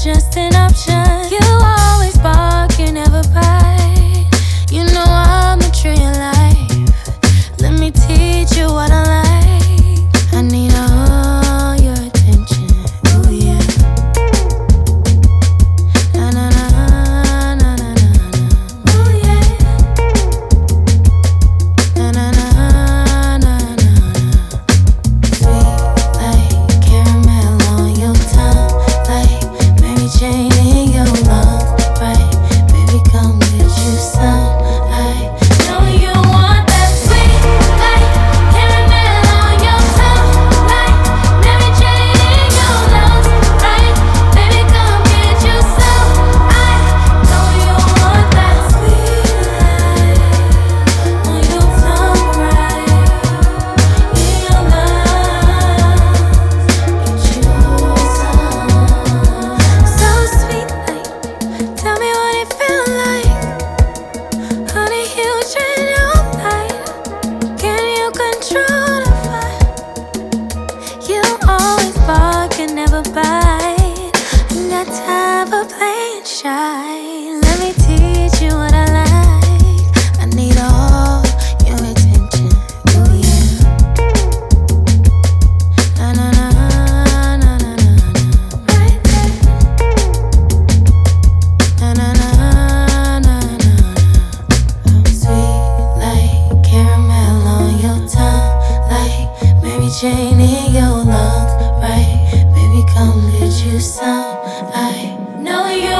just an option. You always bark, you never bite. You know I'm the tree of life. Let me teach you what I like. I need all your attention. Ooh yeah. Na na na na na na. Ooh yeah. Na na na na na. Sweet like caramel on your tongue, like Mary Jane in your lungs, right? Baby, come get you some. I know you want that sweet like caramel on your tongue, like Mary Jane in your lungs, right? Baby, come get you some. I know you want that sweet life on your tongue, right? In your lungs, get you some. So sweet like, tell me what it feel like. Honey, huge in your light. Can you control the fire? You always bark and never bite. Ain't got time for playing shy. Let me teach you what I like. I need all your attention. Ooh yeah. Na na na na na na na. Right there. Na na na na na na. Sweet like caramel on your tongue, like Mary Jane in your lungs, right? Baby, come get you some. I know you